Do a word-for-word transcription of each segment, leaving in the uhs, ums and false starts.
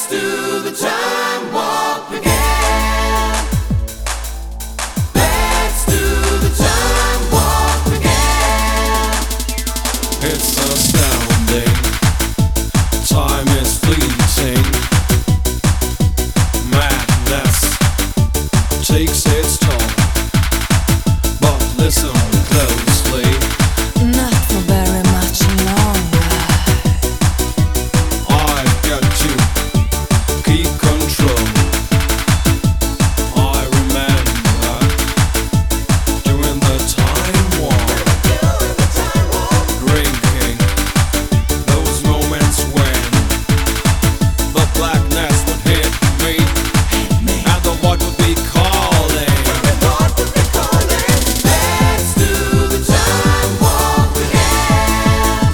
Let's do the time warp again. Let's do the time warp again. It's astounding. Time is fleeting. Madness takes its toll. But listen closely. Not for very much longer. I've got to keep control. I remember during the time warp, drinking those moments when the blackness would hit me, and the void would be calling. Let's do the time warp again.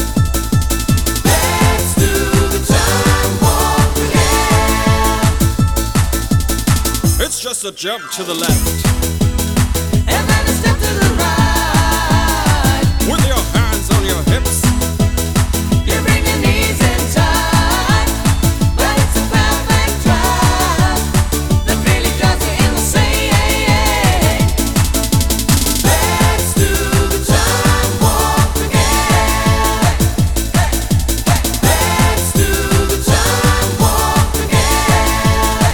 Let's do the time warp again. It's just a jump to the left And then a step to the right. with your hands on your hips. You bring your knees in tight, but it's a perfect drive that really drives you insane. Let's do the time warp again. Let's do the time warp again.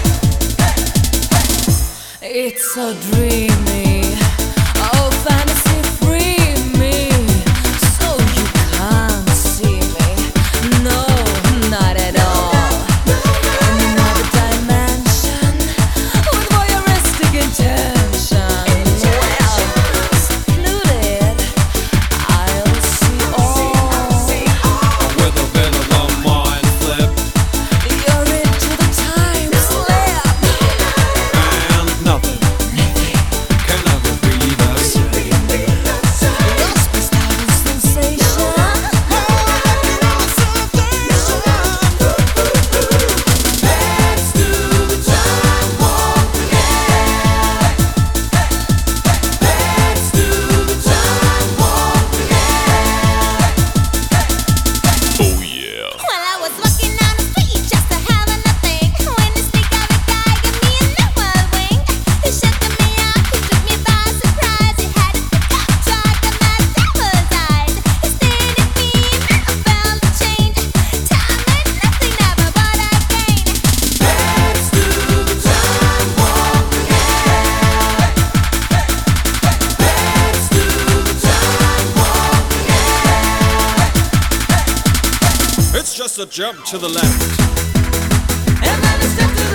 It's so dreamy. Oh, fantasy free me. So you can't see me. No, not at all. In another dimension with voyeuristic intention. Well, secluded, I'll see all. With a bit of a mind flip You're into the time slip. and nothing can ever be the same. Lost without a sensation. Let's do the time warp again. Let's do the time warp again. Oh yeah. Well, I was walking down the street just to have nothing. When the sneak of a guy gave me a new wing. He shut me up, he took me by surprise. He had a pickup truck and my devil's eyes. He stared at me and I felt a change. Time meant nothing ever, but I gained. Let's do the time warp again. Let's do the time warp again. It's just a jump to the left And then a step to the